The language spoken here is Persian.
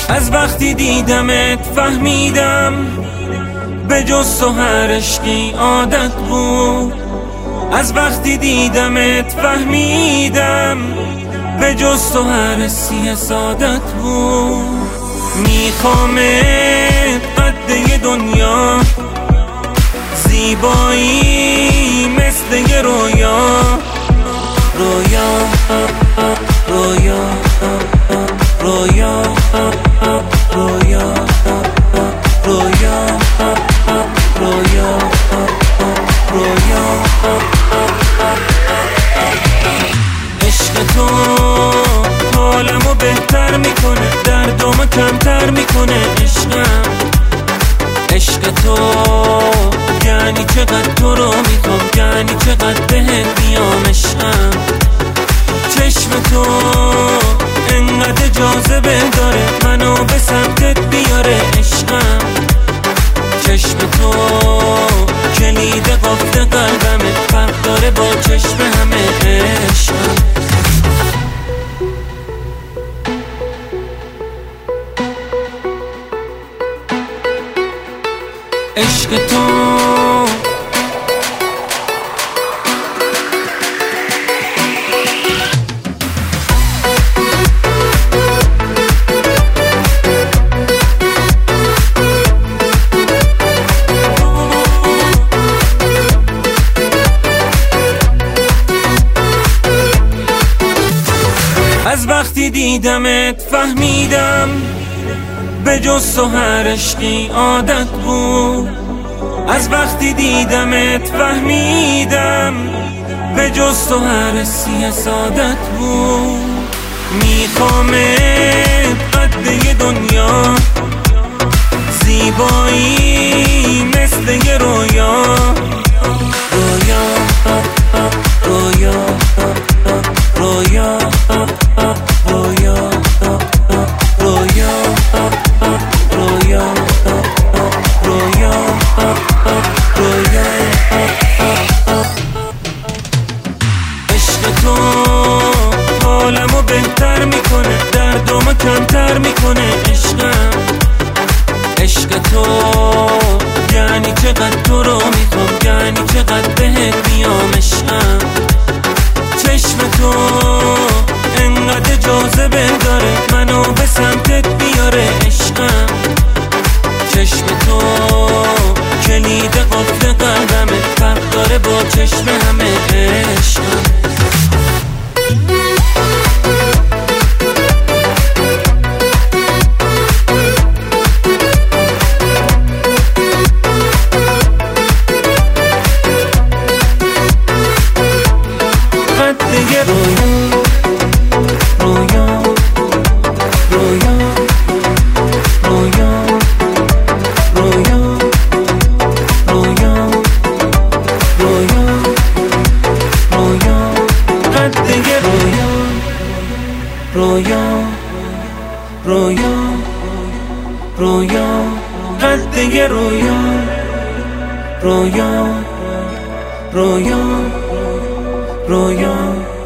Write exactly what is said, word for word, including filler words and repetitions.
از وقتی دیدمت فهمیدم به جز تو هر عشقی عادت بود. از وقتی دیدمت فهمیدم به جز تو هر حسی سعادت بود. میخوامت قد دنیا، زیبایی مثل یه رویا. رویا رویا رویا رویا رویا رویا رویا. عشق تو حالمو بهتر میکنه، دردمو کمتر میکنه. عشقم عشق تو یعنی چقدر تو رو میخوام، یعنی چقدر بهت میام. عشقم چشم تو انقدر جاذبه داره، منو به سمتت بیاره. عشقم چشم تو کلید قفل قلبمه، فرق داره با چشم همه. عشقم عشق تو از وقتی دیدمت فهمیدم به جز تو هر عشقی عادت بود. از وقتی دیدمت فهمیدم به جز تو هر حسی سعادت بود. میخوامت قد دنیا، زیبایی مثل یه رویا. رویا رویا رویا رویا رویا رویا رویا رویا. عشق تو حالمو بهتر میکنه، دردمو کمتر میکنه. عشقم عشق تو یعنی چقدر تو رو میخوام، یعنی چقدر بهت میام. عشقم چشم تو انقدر جاذبه داره، منو به سمتت بیاره. عشقم چشم تو کلید قفل قلبمه، فرق داره با چشم همه. عشقم رویا رویا رویا قد رویا رویا رویا رویا